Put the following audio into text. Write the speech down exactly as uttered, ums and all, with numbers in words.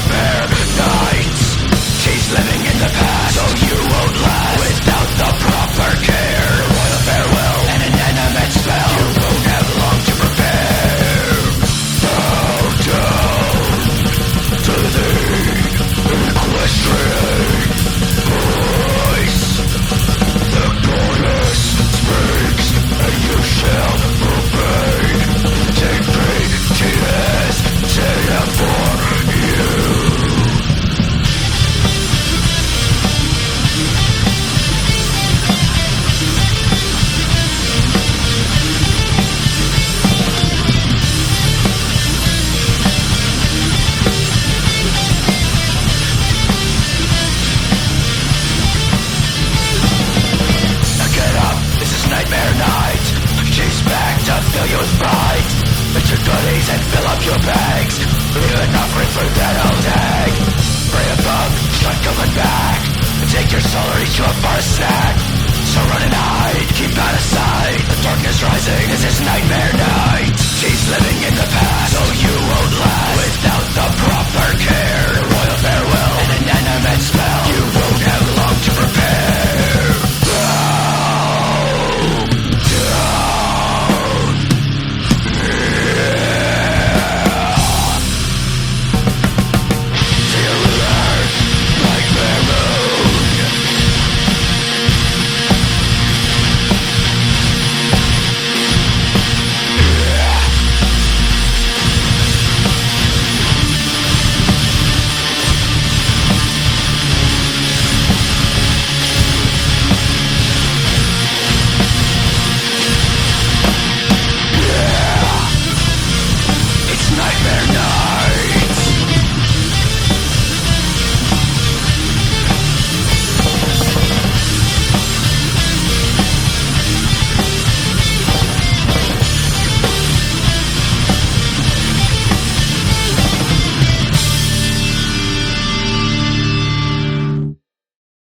nightmare nights. She's living in the past, so you won't last. Without the proper care, a royal farewell and an inanimate spell, you won't have long to prepare. Bow down to the equestrian voice. The goddess speaks, and you shall obey. Take me, T S, take it for you. Nightmare night. She's back to fill you with fright. Put your goodies and fill up your bags. Leave enough room for that old egg. Pray above, she's not coming back. Take your soul or eat you up for a snack. So run and hide, keep out of sight. The darkness rising, this is nightmare night. She's living in the past, so you won't last. Without the price